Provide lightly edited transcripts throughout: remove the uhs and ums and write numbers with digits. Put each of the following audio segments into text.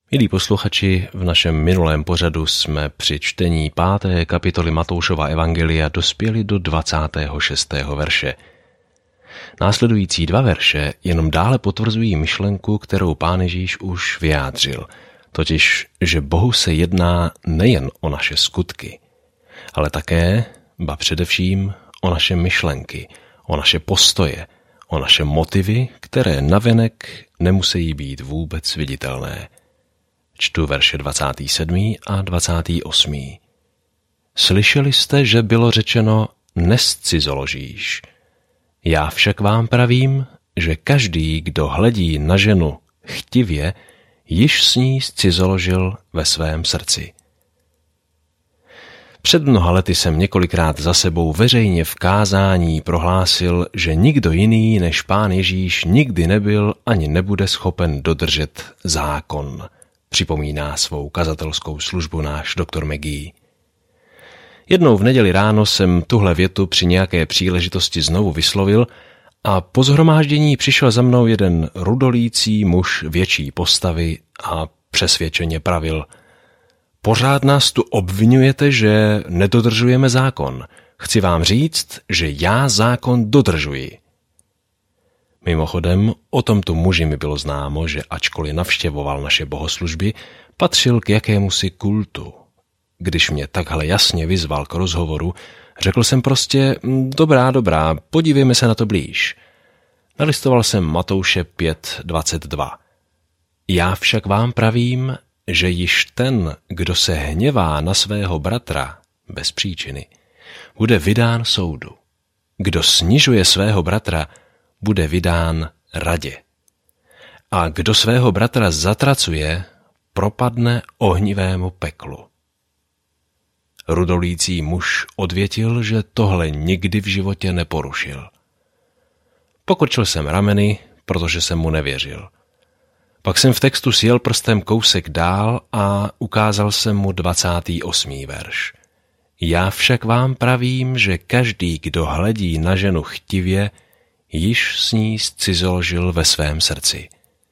Milí posluchači, v našem minulém pořadu jsme při čtení 5. kapitoly Matoušova evangelia dospěli do 26. verše. Následující 2 verše jenom dále potvrzují myšlenku, kterou Pán Ježíš už vyjádřil, totiž, že Bohu se jedná nejen o naše skutky, ale také, ba především, o naše myšlenky, o naše postoje, o naše motivy, které navenek nemusí být vůbec viditelné. Čtu verše 27. a 28. Slyšeli jste, že bylo řečeno, nescizoložíš. Já však vám pravím, že každý, kdo hledí na ženu chtivě, již s ní scizoložil ve svém srdci. Před mnoha lety jsem několikrát za sebou veřejně v kázání prohlásil, že nikdo jiný než Pán Ježíš nikdy nebyl ani nebude schopen dodržet zákon. Připomíná svou kazatelskou službu náš doktor McGee. Jednou v neděli ráno jsem tuhle větu při nějaké příležitosti znovu vyslovil a po shromáždění přišel za mnou jeden rudolící muž větší postavy a přesvědčeně pravil: Pořád nás tu obvinujete, že nedodržujeme zákon. Chci vám říct, že já zákon dodržuji. Mimochodem, o tomto muži mi bylo známo, že ačkoliv navštěvoval naše bohoslužby, patřil k jakémusi kultu. Když mě takhle jasně vyzval k rozhovoru, řekl jsem prostě, dobrá, podívejme se na to blíž. Nalistoval jsem Matouše 5:22. Já však vám pravím, že již ten, kdo se hněvá na svého bratra bez příčiny, bude vydán soudu. Kdo snižuje svého bratra, bude vydán radě. A kdo svého bratra zatracuje, propadne ohnivému peklu. Rudolící muž odvětil, že tohle nikdy v životě neporušil. Pokrčil jsem rameny, protože jsem mu nevěřil. Pak jsem v textu sjel prstem kousek dál a ukázal jsem mu 28. verš. Já však vám pravím, že každý, kdo hledí na ženu chtivě, již s ní scizoložil ve svém srdci.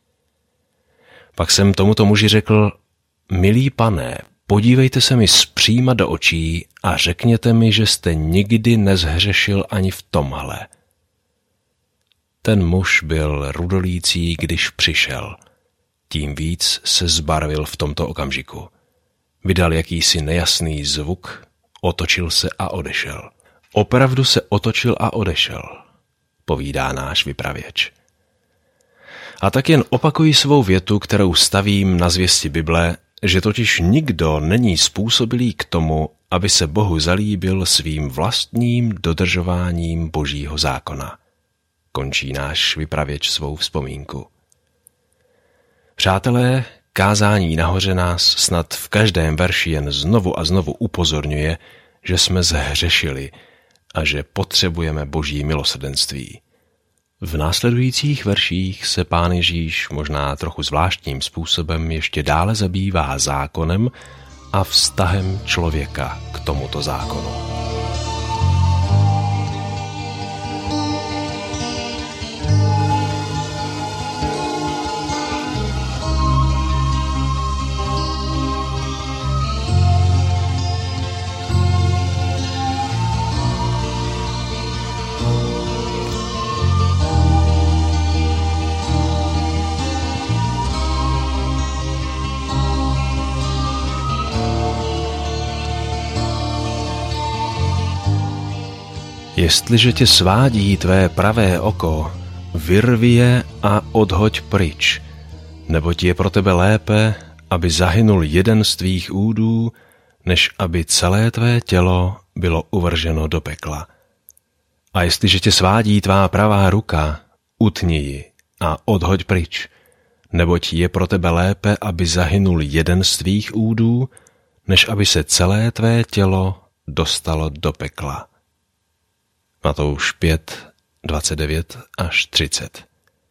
Pak jsem tomuto muži řekl, milý pane, podívejte se mi zpříma do očí a řekněte mi, že jste nikdy nezhřešil ani v tomhle. Ten muž byl rudolící, když přišel. Tím víc se zbarvil v tomto okamžiku. Vydal jakýsi nejasný zvuk, otočil se a odešel. Opravdu se otočil a odešel, povídá náš vypravěč. A tak jen opakuji svou větu, kterou stavím na zvěsti Bible, že totiž nikdo není způsobilý k tomu, aby se Bohu zalíbil svým vlastním dodržováním Božího zákona. Končí náš vypravěč svou vzpomínku. Přátelé, kázání nahoře nás snad v každém verši jen znovu a znovu upozorňuje, že jsme zhřešili a že potřebujeme Boží milosrdenství. V následujících verších se Pán Ježíš možná trochu zvláštním způsobem ještě dále zabývá zákonem a vztahem člověka k tomuto zákonu. Jestliže tě svádí tvé pravé oko, vyrvi je a odhoď pryč, neboť je pro tebe lépe, aby zahynul jeden z tvých údů, než aby celé tvé tělo bylo uvrženo do pekla. A jestliže tě svádí tvá pravá ruka, utni ji a odhoď pryč, neboť je pro tebe lépe, aby zahynul jeden z tvých údů, než aby se celé tvé tělo dostalo do pekla. Matouš 5:29 až 30.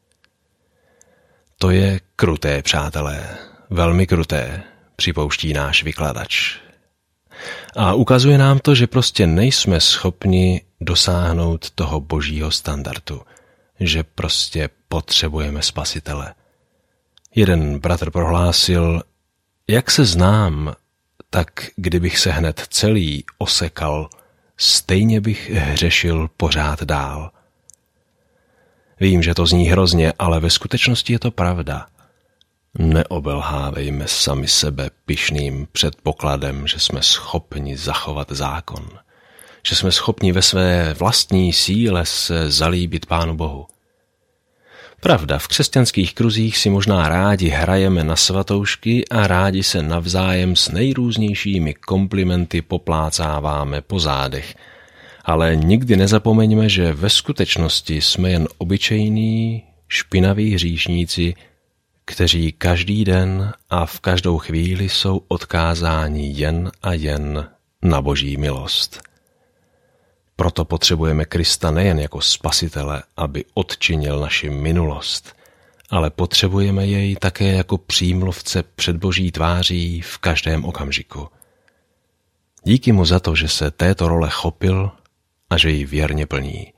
To je kruté, přátelé, velmi kruté, připouští náš vykladač. A ukazuje nám to, že prostě nejsme schopni dosáhnout toho božího standardu, že prostě potřebujeme spasitele. Jeden bratr prohlásil, Jak se znám, tak kdybych se hned celý osekal, stejně bych hřešil pořád dál. Vím, že to zní hrozně, ale ve skutečnosti je to pravda. Neobelhávejme sami sebe pyšným předpokladem, že jsme schopni zachovat zákon, že jsme schopni ve své vlastní síle se zalíbit Pánu Bohu. Pravda, v křesťanských kruzích si možná rádi hrajeme na svatoušky a rádi se navzájem s nejrůznějšími komplimenty poplácáváme po zádech, ale nikdy nezapomeňme, že ve skutečnosti jsme jen obyčejní, špinaví hříšníci, kteří každý den a v každou chvíli jsou odkázáni jen a jen na Boží milost. Proto potřebujeme Krista nejen jako spasitele, aby odčinil naši minulost, ale potřebujeme jej také jako přímluvce před Boží tváří v každém okamžiku. Díky mu za to, že se této role chopil a že ji věrně plní.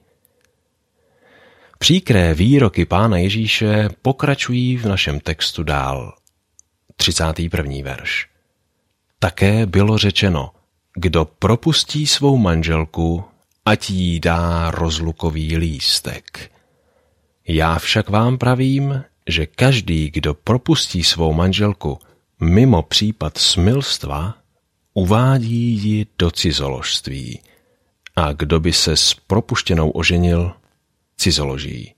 Příkré výroky Pána Ježíše pokračují v našem textu dál. 31. verš. Také bylo řečeno, kdo propustí svou manželku, ať jí dá rozlukový lístek. Já však vám pravím, že každý, kdo propustí svou manželku mimo případ smilstva, uvádí ji do cizoložství. A kdo by se s propuštěnou oženil, cizoloží.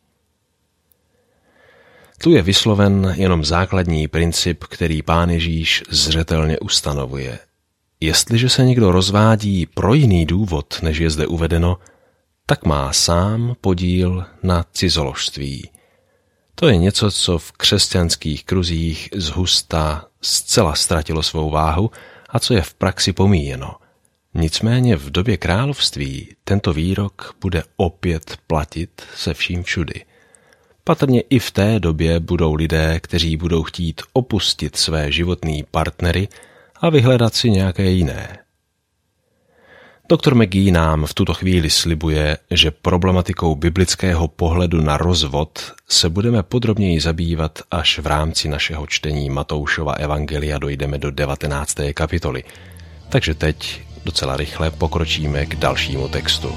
Tu je vysloven jenom základní princip, který Pán Ježíš zřetelně ustanovuje. Jestliže se někdo rozvádí pro jiný důvod, než je zde uvedeno, tak má sám podíl na cizoložství. To je něco, co v křesťanských kruzích zhusta zcela ztratilo svou váhu a co je v praxi pomíjeno. Nicméně v době království tento výrok bude opět platit se vším všudy. Patrně i v té době budou lidé, kteří budou chtít opustit své životní partnery a vyhledat si nějaké jiné. Doktor McGee nám v tuto chvíli slibuje, že problematikou biblického pohledu na rozvod se budeme podrobněji zabývat, až v rámci našeho čtení Matoušova evangelia dojdeme do 19. kapitoly. Takže teď docela rychle pokročíme k dalšímu textu.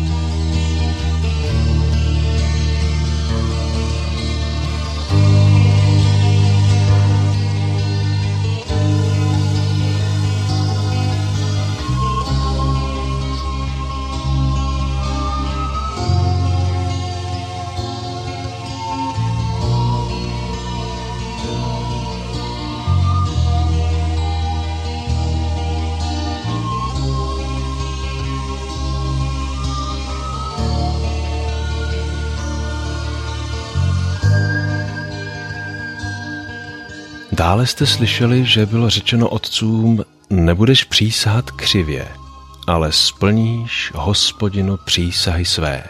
Dále jste slyšeli, že bylo řečeno otcům, nebudeš přísahat křivě, ale splníš Hospodinu přísahy své.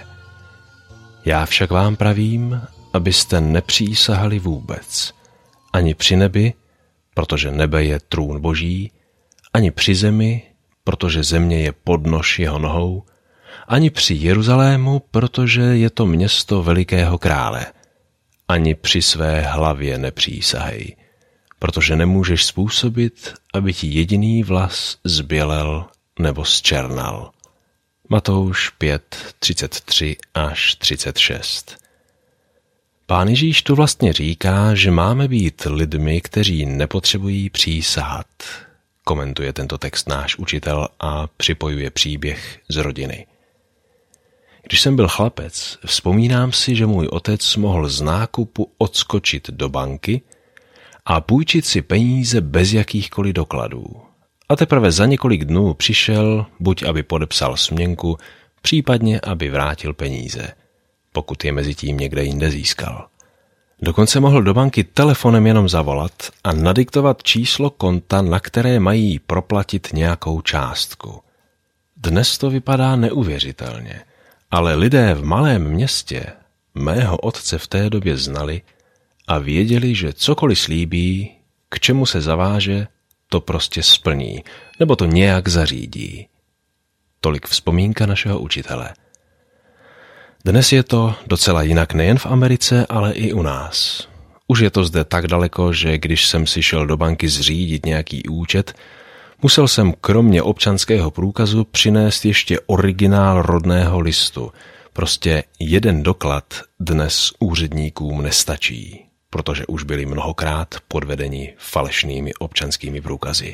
Já však vám pravím, abyste nepřísahali vůbec, ani při nebi, protože nebe je trůn Boží, ani při zemi, protože země je podnož jeho nohou, ani při Jeruzalému, protože je to město velikého krále, ani při své hlavě nepřísahej, protože nemůžeš způsobit, aby ti jediný vlas zbělel nebo zčernal. Matouš 5, 33 až 36. Pán Ježíš tu vlastně říká, že máme být lidmi, kteří nepotřebují přísahat. Komentuje tento text náš učitel a připojuje příběh z rodiny. Když jsem byl chlapec, vzpomínám si, že můj otec mohl z nákupu odskočit do banky a půjčit si peníze bez jakýchkoliv dokladů. A teprve za několik dnů přišel, buď aby podepsal směnku, případně aby vrátil peníze, pokud je mezi tím někde jinde získal. Dokonce mohl do banky telefonem jenom zavolat a nadiktovat číslo konta, na které mají proplatit nějakou částku. Dnes to vypadá neuvěřitelně, ale lidé v malém městě mého otce v té době znali a věděli, že cokoliv slíbí, k čemu se zaváže, to prostě splní, nebo to nějak zařídí. Tolik vzpomínka našeho učitele. Dnes je to docela jinak nejen v Americe, ale i u nás. Už je to zde tak daleko, že když jsem si šel do banky zřídit nějaký účet, musel jsem kromě občanského průkazu přinést ještě originál rodného listu. Prostě jeden doklad dnes úředníkům nestačí, protože už byli mnohokrát podvedeni falešnými občanskými průkazy.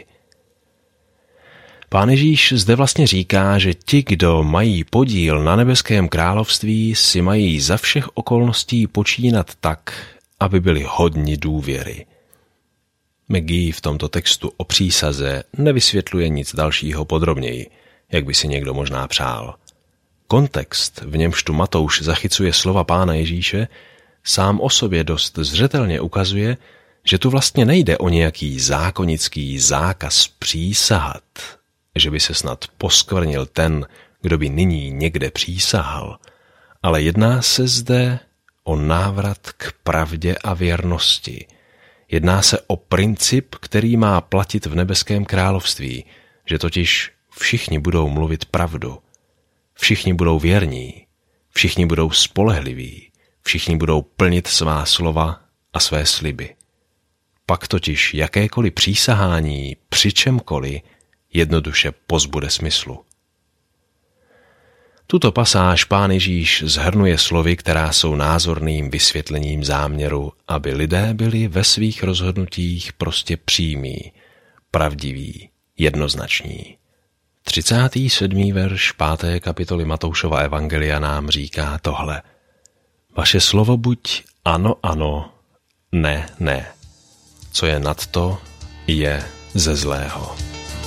Pán Ježíš zde vlastně říká, že ti, kdo mají podíl na nebeském království, si mají za všech okolností počínat tak, aby byli hodni důvěry. McGee v tomto textu o přísaze nevysvětluje nic dalšího podrobněji, jak by si někdo možná přál. Kontext, v němž tu Matouš zachycuje slova Pána Ježíše, sám o sobě dost zřetelně ukazuje, že tu vlastně nejde o nějaký zákonický zákaz přísahat, že by se snad poskvrnil ten, kdo by nyní někde přísahal, ale jedná se zde o návrat k pravdě a věrnosti. Jedná se o princip, který má platit v nebeském království, že totiž všichni budou mluvit pravdu, všichni budou věrní, všichni budou spolehliví, všichni budou plnit svá slova a své sliby. Pak totiž jakékoliv přísahání při čemkoliv jednoduše pozbude smyslu. Tuto pasáž Pán Ježíš shrnuje slovy, která jsou názorným vysvětlením záměru, aby lidé byli ve svých rozhodnutích prostě přímí, pravdiví, jednoznační. 37. verš 5. kapitoly Matoušova evangelia nám říká tohle. Vaše slovo buď ano, ano, ne, ne. Co je nad to, je ze zlého.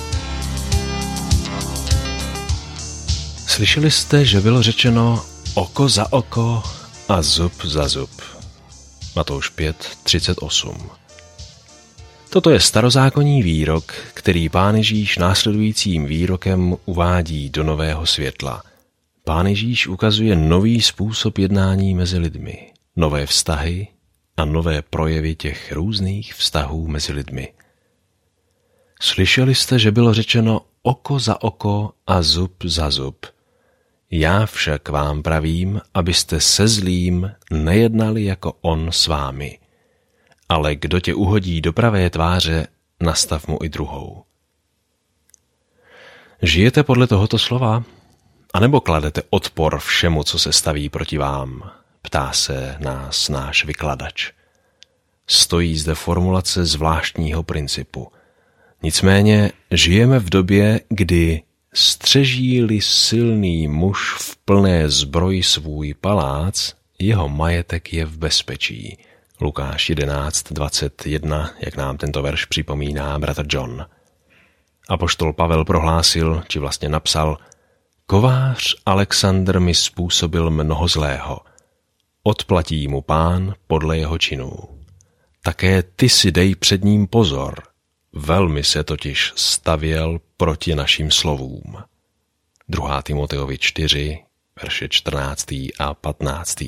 Slyšeli jste, že bylo řečeno oko za oko a zub za zub. Matouš 5:38. Toto je starozákonní výrok, který Pán Ježíš následujícím výrokem uvádí do nového světla. Pán Ježíš ukazuje nový způsob jednání mezi lidmi, nové vztahy a nové projevy těch různých vztahů mezi lidmi. Slyšeli jste, že bylo řečeno oko za oko a zub za zub. Já však vám pravím, abyste se zlým nejednali jako on s vámi. Ale kdo tě uhodí do pravé tváře, nastav mu i druhou. Žijete podle tohoto slova? A nebo kladete odpor všemu, co se staví proti vám? Ptá se nás náš vykladač. Stojí zde formulace zvláštního principu. Nicméně žijeme v době, kdy střeží-li silný muž v plné zbroji svůj palác, jeho majetek je v bezpečí. Lukáš 11:21, jak nám tento verš připomíná bratr John. Apoštol Pavel prohlásil, či vlastně napsal, kovář Alexandr mi způsobil mnoho zlého. Odplatí mu Pán podle jeho činů. Také ty si dej před ním pozor. Velmi se totiž stavěl proti našim slovům. 2. Timoteovi 4, verše 14. a 15.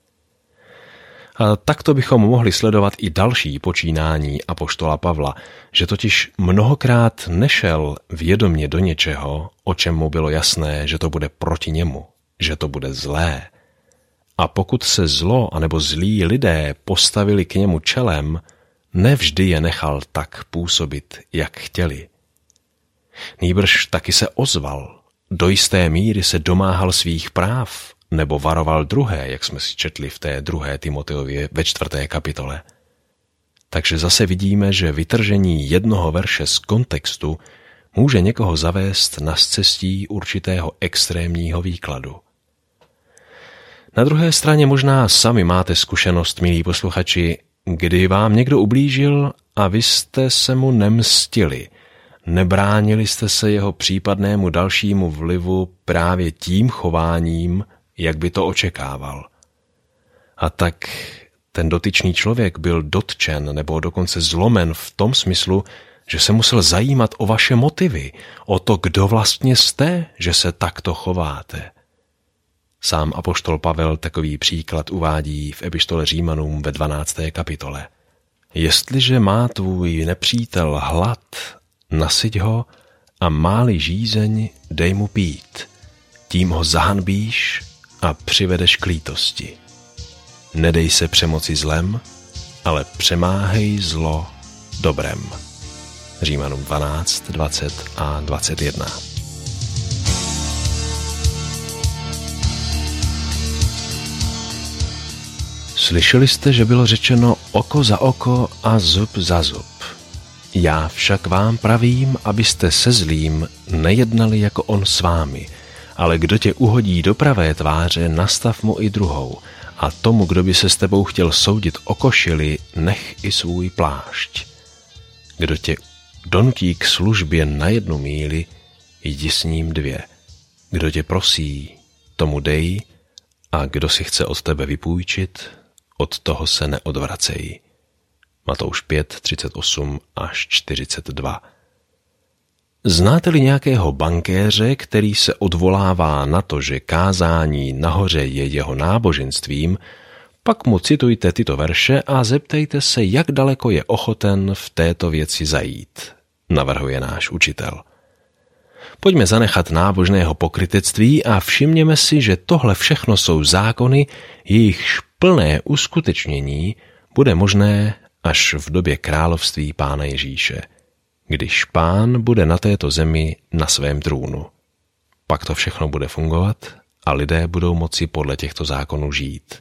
A takto bychom mohli sledovat i další počínání apoštola Pavla, že totiž mnohokrát nešel vědomě do něčeho, o čem mu bylo jasné, že to bude proti němu, že to bude zlé. A pokud se zlo anebo zlí lidé postavili k němu čelem, nevždy je nechal tak působit, jak chtěli. Nýbrž taky se ozval, do jisté míry se domáhal svých práv, nebo varoval druhé, jak jsme si četli v té 2. Timoteově ve 4. kapitole. Takže zase vidíme, že vytržení jednoho verše z kontextu může někoho zavést na scestí určitého extrémního výkladu. Na druhé straně možná sami máte zkušenost, milí posluchači, kdy vám někdo ublížil a vy jste se mu nemstili, nebránili jste se jeho případnému dalšímu vlivu právě tím chováním, jak by to očekával. A tak ten dotyčný člověk byl dotčen nebo dokonce zlomen v tom smyslu, že se musel zajímat o vaše motivy, o to, kdo vlastně jste, že se takto chováte. Sám apoštol Pavel takový příklad uvádí v epištole Římanům ve 12. kapitole. Jestliže má tvůj nepřítel hlad, nasyť ho a má-li žízeň, dej mu pít. Tím ho zahanbíš a přivedeš k lítosti. Nedej se přemoci zlem, ale přemáhej zlo dobrem. Římanům 12, 20 a 21. Slyšeli jste, že bylo řečeno oko za oko a zub za zub. Já však vám pravím, abyste se zlým nejednali jako on s vámi, ale kdo tě uhodí do pravé tváře, nastav mu i druhou, a tomu, kdo by se s tebou chtěl soudit o košili, nech i svůj plášť. Kdo tě donutí k službě na 1 míli, jdi s ním 2. Kdo tě prosí, tomu dej, a kdo si chce od tebe vypůjčit, od toho se neodvracej. Matouš 5, 38 až 42. Znáte-li nějakého bankéře, který se odvolává na to, že kázání nahoře je jeho náboženstvím, pak mu citujte tyto verše a zeptejte se, jak daleko je ochoten v této věci zajít, navrhuje náš učitel. Pojďme zanechat nábožného pokrytectví a všimněme si, že tohle všechno jsou zákony, jejichž plné uskutečnění bude možné až v době království Pána Ježíše, když Pán bude na této zemi na svém trůnu. Pak to všechno bude fungovat a lidé budou moci podle těchto zákonů žít.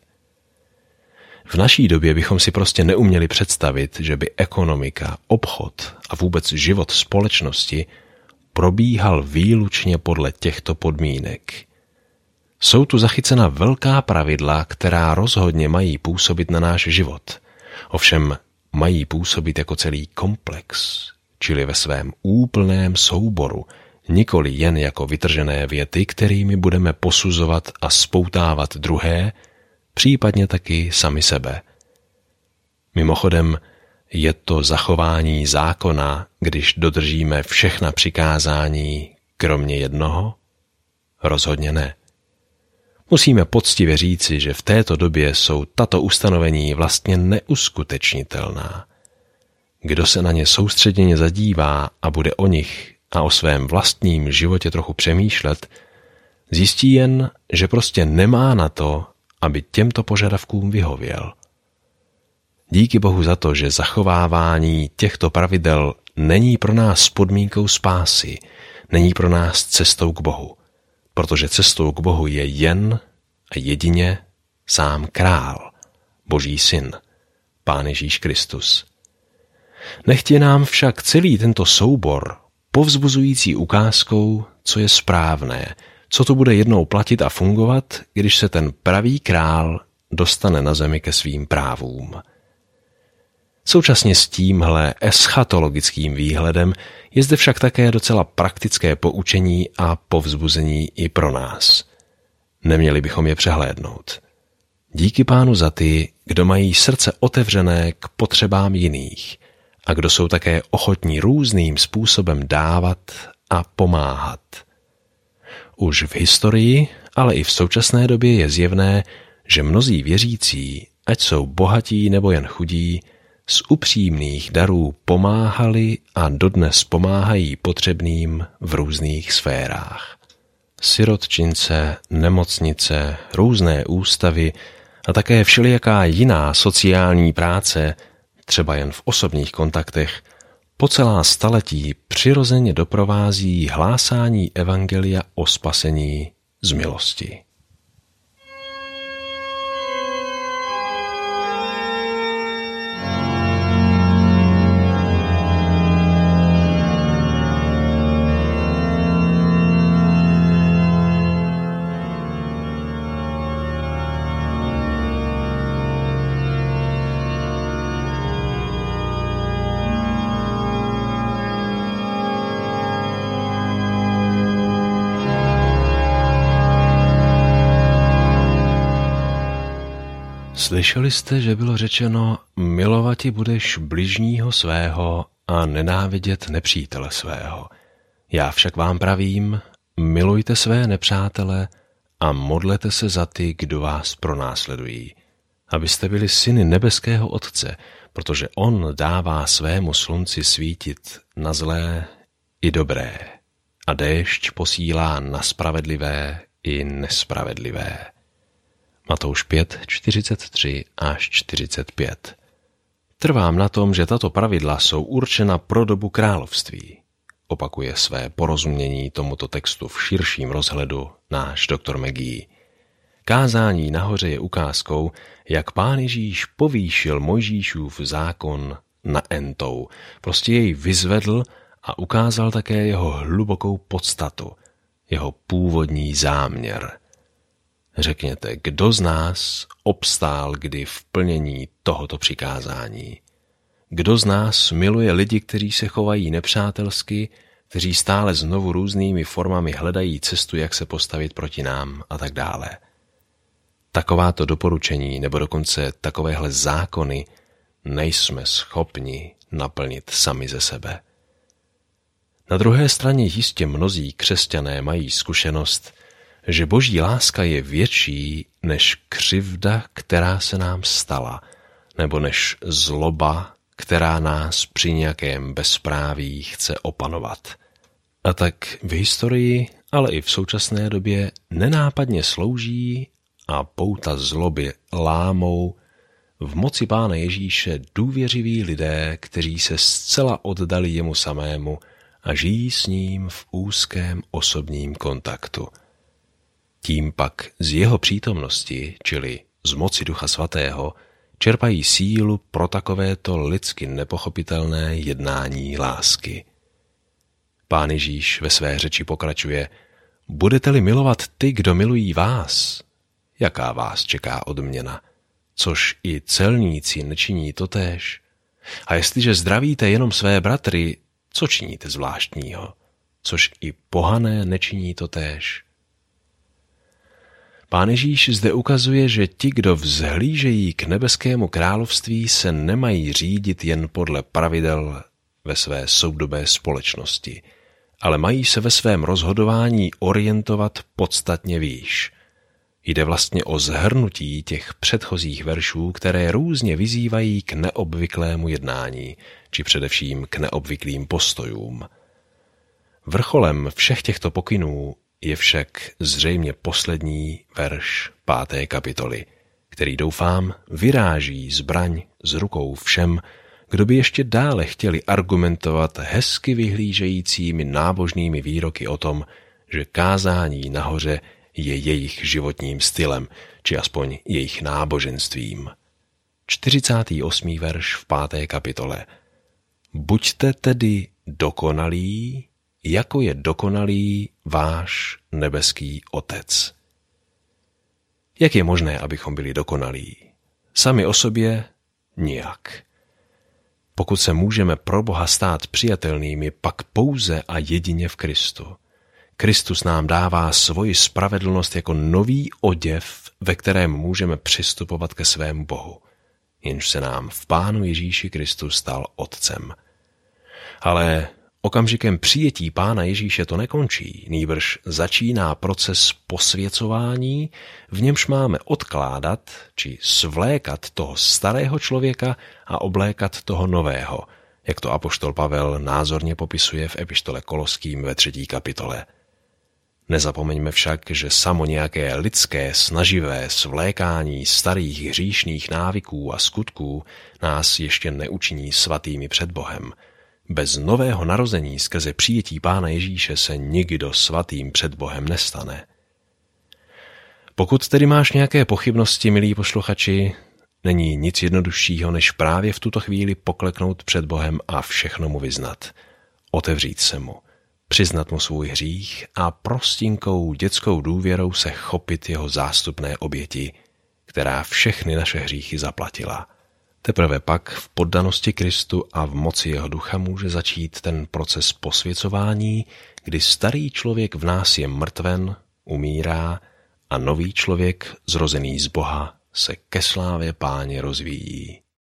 V naší době bychom si prostě neuměli představit, že by ekonomika, obchod a vůbec život společnosti probíhal výlučně podle těchto podmínek. Jsou tu zachycena velká pravidla, která rozhodně mají působit na náš život. Ovšem mají působit jako celý komplex, čili ve svém úplném souboru, nikoli jen jako vytržené věty, kterými budeme posuzovat a spoutávat druhé, případně taky sami sebe. Mimochodem, je to zachování zákona, když dodržíme všechna přikázání, kromě jednoho? Rozhodně ne. Musíme poctivě říci, že v této době jsou tato ustanovení vlastně neuskutečnitelná. Kdo se na ně soustředěně zadívá a bude o nich a o svém vlastním životě trochu přemýšlet, zjistí jen, že prostě nemá na to, aby těmto požadavkům vyhověl. Díky Bohu za to, že zachovávání těchto pravidel není pro nás podmínkou spásy, není pro nás cestou k Bohu, protože cestou k Bohu je jen a jedině sám král, Boží syn, Pán Ježíš Kristus. Nechť je nám však celý tento soubor povzbuzující ukázkou, co je správné, co to bude jednou platit a fungovat, když se ten pravý král dostane na zemi ke svým právům. Současně s tímhle eschatologickým výhledem je zde však také docela praktické poučení a povzbuzení i pro nás. Neměli bychom je přehlédnout. Díky Pánu za ty, kdo mají srdce otevřené k potřebám jiných a kdo jsou také ochotní různým způsobem dávat a pomáhat. Už v historii, ale i v současné době je zjevné, že mnozí věřící, ať jsou bohatí nebo jen chudí, z upřímných darů pomáhali a dodnes pomáhají potřebným v různých sférách. Sirotčince, nemocnice, různé ústavy a také všelijaká jiná sociální práce, třeba jen v osobních kontaktech, po celá staletí přirozeně doprovází hlásání evangelia o spasení z milosti. Slyšeli jste, že bylo řečeno, milovati budeš bližního svého a nenávidět nepřítele svého. Já však vám pravím, milujte své nepřátele a modlete se za ty, kdo vás pronásledují, abyste byli syny nebeského Otce, protože on dává svému slunci svítit na zlé i dobré a déšť posílá na spravedlivé i nespravedlivé. Matouš 5, 43 až 45. Trvám na tom, že tato pravidla jsou určena pro dobu království. Opakuje své porozumění tomuto textu v širším rozhledu náš doktor McGee. Kázání nahoře je ukázkou, jak Pán Ježíš povýšil Mojžíšův zákon na entou. Prostě jej vyzvedl a ukázal také jeho hlubokou podstatu, jeho původní záměr. Řekněte, kdo z nás obstál kdy v plnění tohoto přikázání? Kdo z nás miluje lidi, kteří se chovají nepřátelsky, kteří stále znovu různými formami hledají cestu, jak se postavit proti nám a tak dále? Takováto doporučení nebo dokonce takovéhle zákony nejsme schopni naplnit sami ze sebe. Na druhé straně jistě mnozí křesťané mají zkušenost, že boží láska je větší než křivda, která se nám stala, nebo než zloba, která nás při nějakém bezpráví chce opanovat. A tak v historii, ale i v současné době nenápadně slouží a pouta zloby lámou v moci Pána Ježíše důvěřiví lidé, kteří se zcela oddali jemu samému a žijí s ním v úzkém osobním kontaktu. Tím pak z jeho přítomnosti, čili z moci Ducha Svatého, čerpají sílu pro takovéto lidsky nepochopitelné jednání lásky. Pán Ježíš ve své řeči pokračuje: budete-li milovat ty, kdo milují vás, jaká vás čeká odměna? Což i celníci nečiní totéž. A jestliže zdravíte jenom své bratry, co činíte zvláštního? Což i pohané nečiní totéž. Pán Ježíš zde ukazuje, že ti, kdo vzhlížejí k nebeskému království, se nemají řídit jen podle pravidel ve své soudobé společnosti, ale mají se ve svém rozhodování orientovat podstatně výš. Jde vlastně o shrnutí těch předchozích veršů, které různě vyzývají k neobvyklému jednání, či především k neobvyklým postojům. Vrcholem všech těchto pokynů je však zřejmě poslední verš 5. kapitoly, který doufám vyráží zbraň z rukou všem, kdo by ještě dále chtěli argumentovat hezky vyhlížejícími nábožnými výroky o tom, že kázání nahoře je jejich životním stylem, či aspoň jejich náboženstvím. 48. verš v 5. kapitole. Buďte tedy dokonalí, jako je dokonalý váš nebeský Otec. Jak je možné, abychom byli dokonalí? Sami o sobě nijak. Pokud se můžeme pro Boha stát přijatelnými, pak pouze a jedině v Kristu. Kristus nám dává svoji spravedlnost jako nový oděv, ve kterém můžeme přistupovat ke svému Bohu, jenž se nám v Pánu Ježíši Kristu stal Otcem. Ale okamžikem přijetí Pána Ježíše to nekončí, nýbrž začíná proces posvěcování, v němž máme odkládat či svlékat toho starého člověka a oblékat toho nového, jak to apoštol Pavel názorně popisuje v epištole Koloským ve 3. kapitole. Nezapomeňme však, že samo nějaké lidské snaživé svlékání starých hříšných návyků a skutků nás ještě neučiní svatými před Bohem. Bez nového narození skrze přijetí Pána Ježíše se nikdo svatým před Bohem nestane. Pokud tedy máš nějaké pochybnosti, milí posluchači, není nic jednoduššího, než právě v tuto chvíli pokleknout před Bohem a všechno mu vyznat. Otevřít se mu, přiznat mu svůj hřích a prostinkou dětskou důvěrou se chopit jeho zástupné oběti, která všechny naše hříchy zaplatila. Teprve pak v poddanosti Kristu a v moci jeho ducha může začít ten proces posvěcování, kdy starý člověk v nás je mrtven, umírá a nový člověk, zrozený z Boha, se ke slávě Páně rozvíjí.